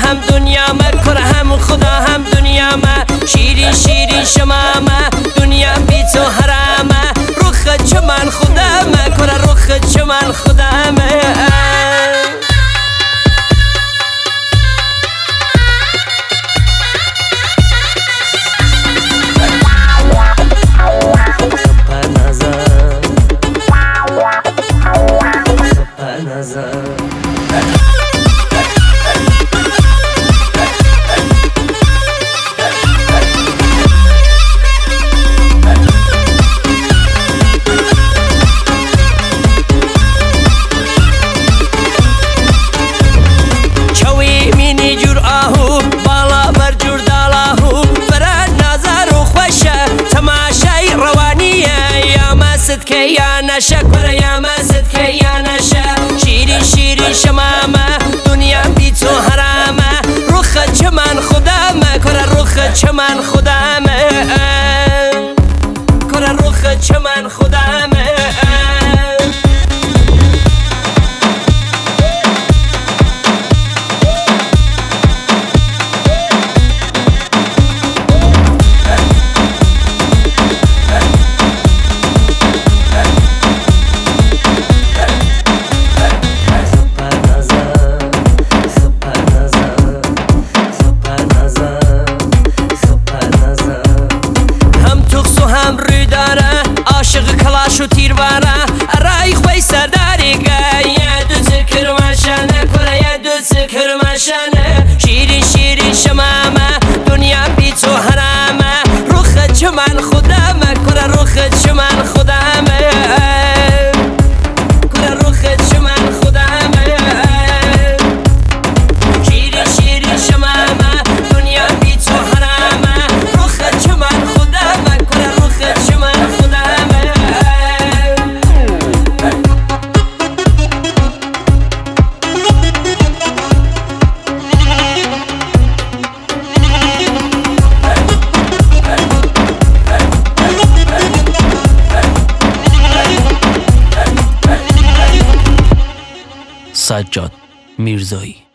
هم دنیا ما، کره هم خدا هم دنیا ما. شیرین شیرین شما ما، دنیا بی تو حرامه. رخ چمن خدا ما، کره رخ چمن خدا ما. یا نشه کره یا مزد که یا نشه. شیرین شیرین شمامه، دنیا بی تو حرامه. رخ چمن خدامه، کره رخ چمن خدامه. کره رخ چمن خدامه. عاشق کلاش و تیرواره، رای خوی سرداریگه. یه دو ذکر مشنه، کره یه دو ذکر مشنه. شیرین شیرین شمامه، دنیا بی تو حرامه. رخ چمن خدامه، کره رخ چمن خدامه. کره رخ چمن خدامه. شیرین شیرین شمامه، دنیا بی تو حرامه. رخ چمن خدامه، کره رخ چمن خدامه. سجاد میرزایی.